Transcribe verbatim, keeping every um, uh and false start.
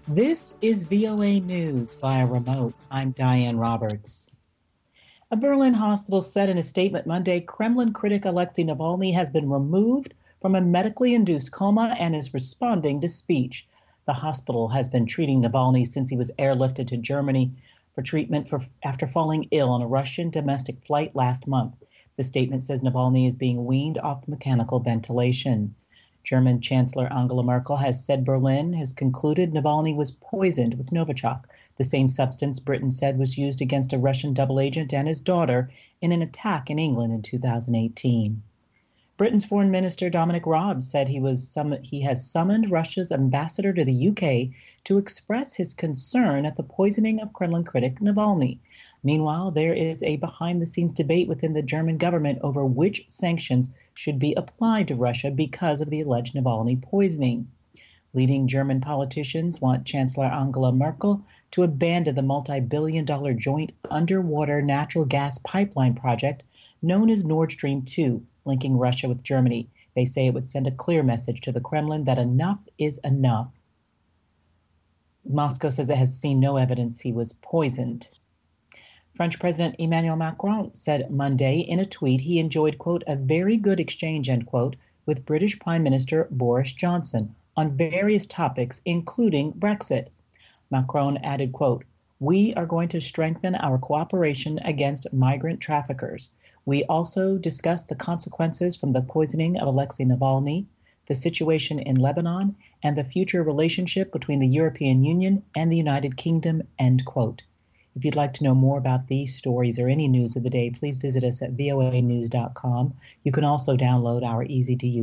This is V O A News via remote. I'm Diane Roberts. A Berlin hospital said in a statement Monday Kremlin critic Alexei Navalny has been removed from a medically induced coma and is responding to speech. The hospital has been treating Navalny since he was airlifted to Germany for treatment for, after falling ill on a Russian domestic flight last month. The statement says Navalny is being weaned off mechanical ventilation. German Chancellor Angela Merkel has said Berlin has concluded Navalny was poisoned with Novichok, the same substance Britain said was used against a Russian double agent and his daughter in an attack in England in two thousand eighteen. Britain's Foreign Minister Dominic Raab said he was sum- he has summoned Russia's ambassador to the U K to express his concern at the poisoning of Kremlin critic Navalny. Meanwhile, there is a behind-the-scenes debate within the German government over which sanctions should be applied to Russia because of the alleged Navalny poisoning. Leading German politicians want Chancellor Angela Merkel to abandon the multi-billion dollar joint underwater natural gas pipeline project known as Nord Stream two, linking Russia with Germany. They say it would send a clear message to the Kremlin that enough is enough. Moscow says it has seen no evidence he was poisoned. French President Emmanuel Macron said Monday in a tweet he enjoyed, quote, a very good exchange, end quote, with British Prime Minister Boris Johnson on various topics, including Brexit. Macron added, quote, we are going to strengthen our cooperation against migrant traffickers. We also discussed the consequences from the poisoning of Alexei Navalny, the situation in Lebanon, and the future relationship between the European Union and the United Kingdom, end quote. If you'd like to know more about these stories or any news of the day, please visit us at voa news dot com. You can also download our easy-to-use